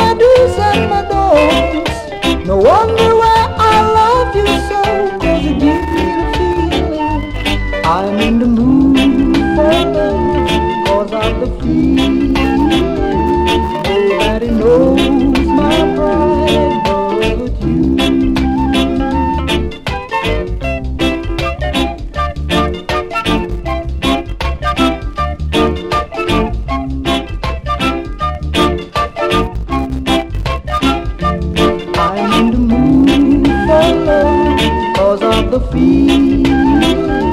my do's and my don'ts. No wonder why I love you so, 'cause you give me the feeling I'm in the mood for love, 'cause of the feeling. Nobody knows my pride but you. I'm in the mood for love, 'cause of the feeling.